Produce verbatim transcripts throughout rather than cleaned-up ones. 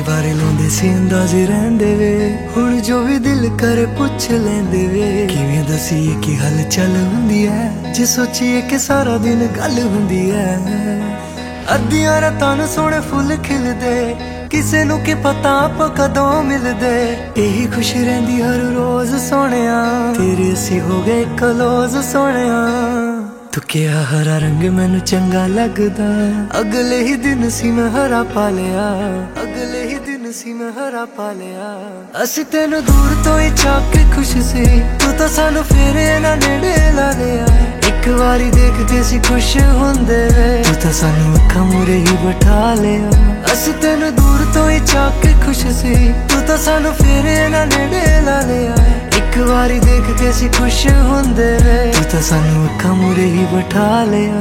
बारे लाउंदे सी अंदाजे रहिंदे वे हुण जो भी दिल करे पुछ लैंदे वे किवें दसीए कि हल चल हुंदी है जे सोचीए कि सारा दिन गल हुंदी है अद्धियां रातां नूं सोहणे फुल खिलदे किसे नूं की पता आपां कदों मिलदे यही खुश रहिंदी हर रोज सोहणिया तेरे असीं हो गए क्लोज सोहणिया तू क्या हरा रंग मैनू चंगा लगदा अगले ही दिन सी मैं हरा पा लिया अगले ही दिन सी मैं हरा पा लिया असीं तैनू दूर तो ही चाह के खुश सी तू तां सानू फेरे ना नेड़े ला लिया एक वारी देख के सी खुश हुंदे वे तू तां सानू अखां मूरे ही बिठा लिया असीं तैनू दूर तो ही चाह के खुश सी तू तां सानू फेरे ना नेड़े ला लिया एक वारी देख के सी खुश हुंदे वे तू तां सानू अखां मूरे ही बिठा लिया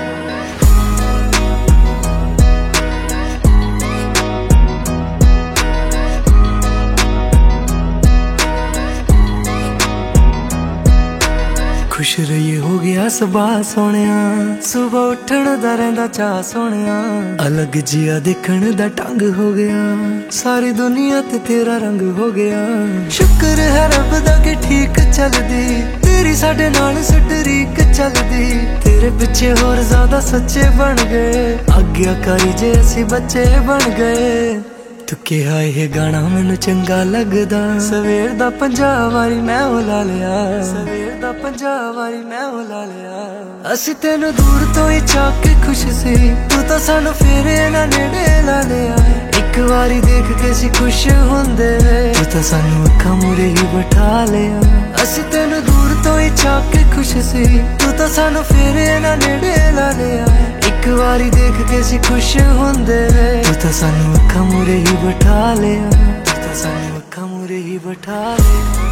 खुश रहिए हो गया सबा सोहणिया सुबह उठण दा रहिंदा चाह सोहणिया अलग जिया देखण दा ढंग हो गया सारी दुनिया ते तेरा रंग हो गया शुक्र है रब दा कि ठीक चलदी तेरी साडे नाल सटरीक चलदी तेरे पिछे होर ज्यादा सच्चे बन गए आग्याकारी जे असीं बच्चे बन गए तू कहा यह गाना मैनू चंगा लगदा सवेर दा पंजाह वारी मैं ला लिया सवेर दा पंजाह वारी मैं ला लिया असीं तैनू दूर तो ही चाह के खुश सी तू तां सानू फेरे ना नेड़े ला लिया एक वारी देख के सी खुश हुंदे वे तू तां सानू अखां मूरे ही बिठा लिया असीं तैनू दूर तो ही चाह के खुश सी तू तां सानू फेरे ना नेड़े ला लिया एक वारी देख के सी खुश हुंदे वे तू तां सानू अखां मूरे ही बिठा लिया तू तां सानू अखां मूरे ही बिठा लिया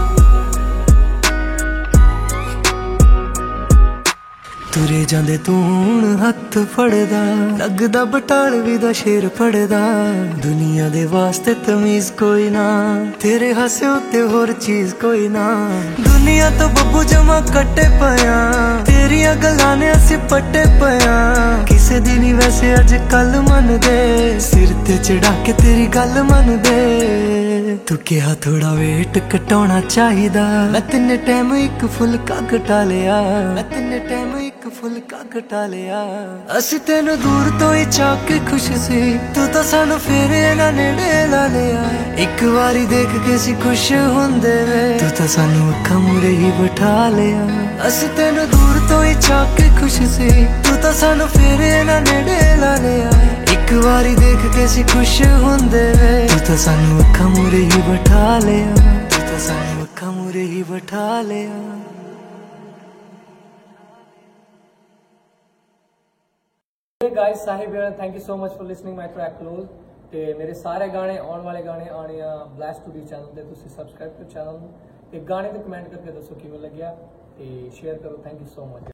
तुरे जांदे तू हुण हत्थ फड़दा लगदा बटालवी दा शेर पढ़दा दुनिया दे वास्ते तमीज कोई ना तेरे हासे उत्ते होर चीज कोई ना दुनिया तो बब्बू जमा कट्टे पया तेरियां गल्लां ने असीं पट्टे पया किसे दी नी वैसे अज कल मन दे सिर ते चढ़ा के तेरी गल मन दे तू क्या थोड़ा वेट घटाउणा चाहिदा मैं तिन्ने टाइम एक फुलका घटा लिया मैं तिन्ने टाइम एक फुलका घटा लिया असीं तैनू दूर तो ही चाह के खुश सी तू तां सानू फेरे ना नेड़े ला लिया एक वारी देख के सी खुश हुंदे वे तू तां सानू अखां मूरे ही बिठा लिया असीं तैनू दूर तो ही चाह के खुश सी तू तां सानू फेरे ना नेड़े ला लिया एक वारी देख के सी खुश हुंदे वे तू तां सानू अखां मूरे ही बिठा लिया तू तां सानू अखां मूरे ही बिठा लिया Hey guys, Sahib here. Thank you so much for listening my track Close. ਤੇ ਮੇਰੇ ਸਾਰੇ ਗਾਣੇ ਆਉਣ ਵਾਲੇ ਗਾਣੇ ਆਣੇ ਆ ਬਲੈਸਟ ਸਟੂਡੀਓ ਚੈਨਲ ਤੇ ਤੁਸੀਂ ਸਬਸਕ੍ਰਾਈਬ ਕਰੋ ਚੈਨਲ ਨੂੰ ਤੇ ਗਾਣੇ ਤੇ ਕਮੈਂਟ ਕਰਕੇ ਦੱਸੋ ਕਿਵੇਂ ਲੱਗਿਆ ਤੇ ਸ਼ੇਅਰ ਕਰੋ। Thank you so much.